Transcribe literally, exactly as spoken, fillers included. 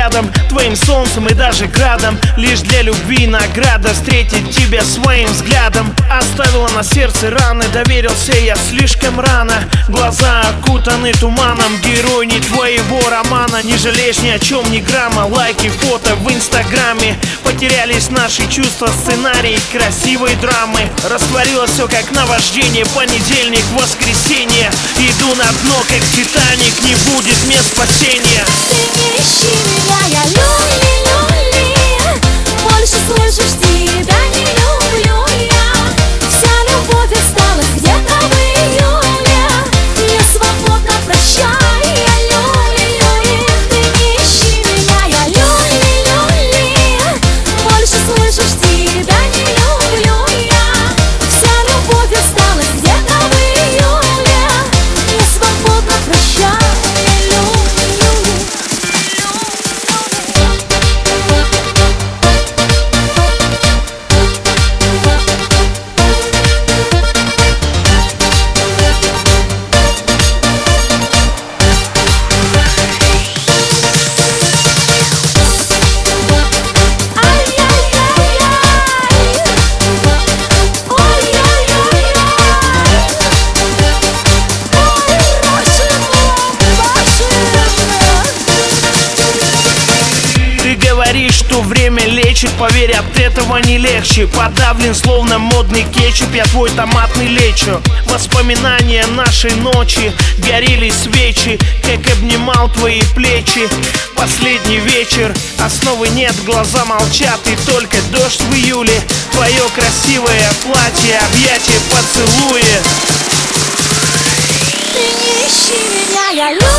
рядом, твоим солнцем и даже градом. Лишь для любви награда встретить тебя своим взглядом. Оставила на сердце раны, доверился я слишком рано. Глаза окутаны туманом, герой не твоего романа. Не жалеешь ни о чем, ни грамма, лайки, фото в инстаграме. Потерялись наши чувства, сценарий красивой драмы. Растворилось все как наваждение, понедельник, воскресенье. Иду на дно, как Титаник, не будет мне спасения. Ты не ищи меня, я люли, люли. Больше слышишь, тебя не люблю я. Вся любовь осталась где-то в июле. Я свободна, прощай, я люли, люли. Ты не ищи меня, я люли, люли. Больше слышишь, тебя не люблю я. Вся любовь осталась где-то в июле. Я свободна, прощай, я люли. Говоришь, что время лечит, поверь, от этого не легче. Подавлен, словно модный кетчуп, я твой томатный лечо. Воспоминания нашей ночи, горели свечи, как обнимал твои плечи. Последний вечер, основы нет, глаза молчат, и только дождь в июле. Твое красивое платье, объятия, поцелуи. Ты не ищи меня, я люблю.